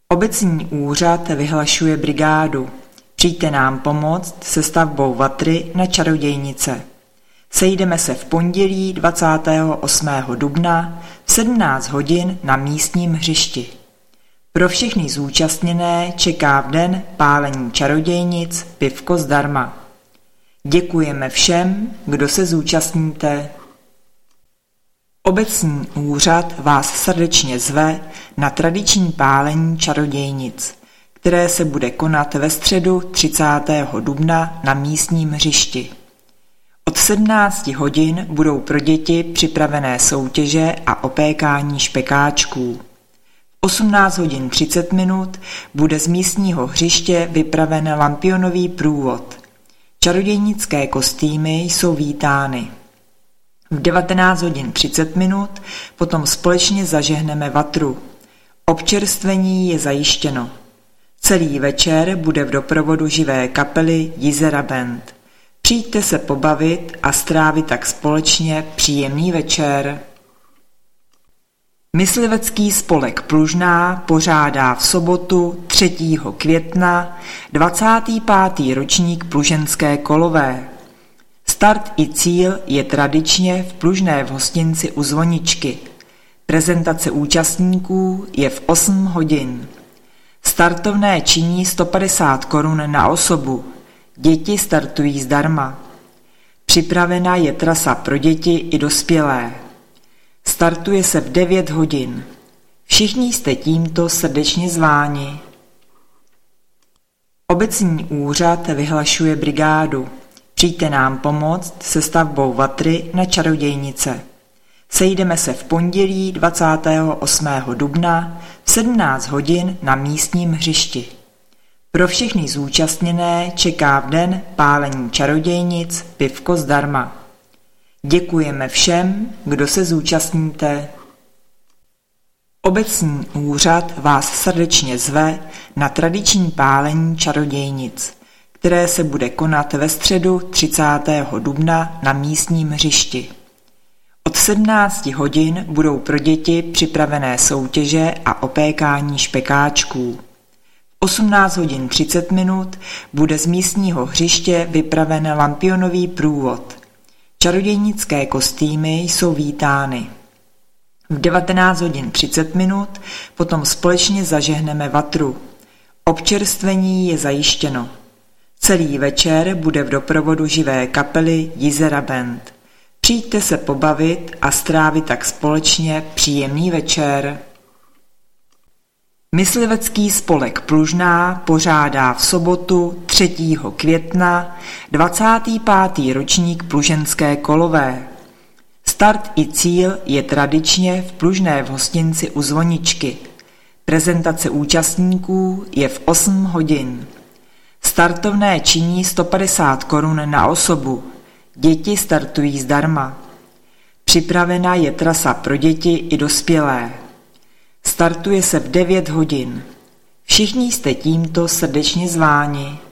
Obecní úřad vyhlašuje brigádu. Přijďte nám pomoct se stavbou vatry na Čarodějnice. Sejdeme se v pondělí 28. dubna v 17 hodin na místním hřišti. Pro všechny zúčastněné čeká v den pálení čarodějnic pivko zdarma. Děkujeme všem, kdo se zúčastníte. Obecní úřad vás srdečně zve na tradiční pálení čarodějnic, které se bude konat ve středu 30. dubna na místním hřišti. Od 17 hodin budou pro děti připravené soutěže a opékání špekáčků. V 18 hodin 30 minut bude z místního hřiště vypraven lampionový průvod. Čarodějnické kostýmy jsou vítány. V 19 hodin 30 minut potom společně zažehneme vatru. Občerstvení je zajištěno. Celý večer bude v doprovodu živé kapely Jizera Band. Přijďte se pobavit a strávit tak společně příjemný večer. Myslivecký spolek Plužná pořádá v sobotu 3. května 25. ročník pluženské kolové. Start i cíl je tradičně v Plužné v hostinci u zvoničky. Prezentace účastníků je v 8 hodin. Startovné činí 150 korun na osobu. Děti startují zdarma. Připravena je trasa pro děti i dospělé. Startuje se v 9 hodin. Všichni jste tímto srdečně zváni. Obecní úřad vyhlašuje brigádu. Přijďte nám pomoct se stavbou vatry na Čarodějnice. Sejdeme se v pondělí 28. dubna v 17 hodin na místním hřišti. Pro všechny zúčastněné čeká v den pálení čarodějnic pivko zdarma. Děkujeme všem, kdo se zúčastníte. Obecní úřad vás srdečně zve na tradiční pálení čarodějnic, které se bude konat ve středu 30. dubna na místním hřišti. Od 17 hodin budou pro děti připravené soutěže a opékání špekáčků. V 18 hodin 30 minut bude z místního hřiště vypraven lampionový průvod. Čarodějnické kostýmy jsou vítány. V 19 hodin 30 minut potom společně zažehneme vatru. Občerstvení je zajištěno. Celý večer bude v doprovodu živé kapely Jizera Band. Přijďte se pobavit a strávit tak společně příjemný večer. Myslivecký spolek Plužná pořádá v sobotu 3. května 25. ročník pluženské kolové. Start i cíl je tradičně v Plužné v hostinci u zvoničky. Prezentace účastníků je v 8 hodin. Startovné činí 150 korun na osobu. Děti startují zdarma. Připravena je trasa pro děti i dospělé. Startuje se v 9 hodin. Všichni jste tímto srdečně zváni.